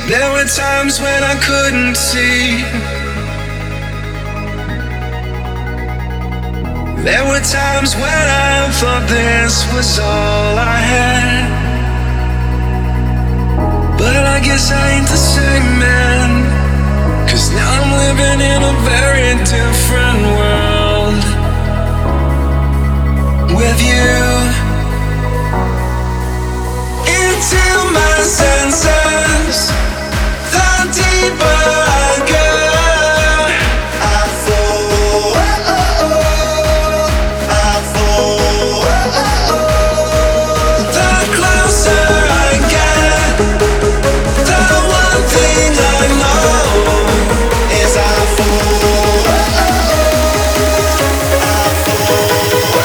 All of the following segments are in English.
There were times when I couldn't see. There were times when I thought this was all I had. But I guess I ain't the same man, 'cause now I'm living in a very different world with you. Into my senses, the deeper I go, I fall, I fall. The closer I get, the one thing I know is I fall, I fall.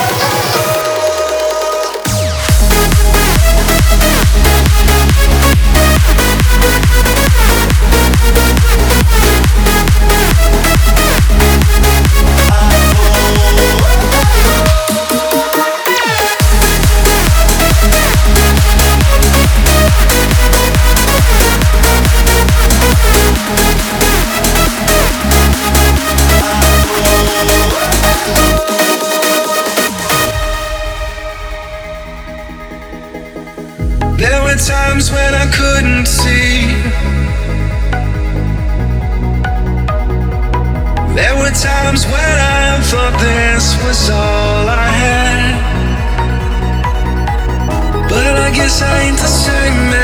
There were times when I couldn't see. There were times when I thought this was all I had. But I guess I ain't the same man.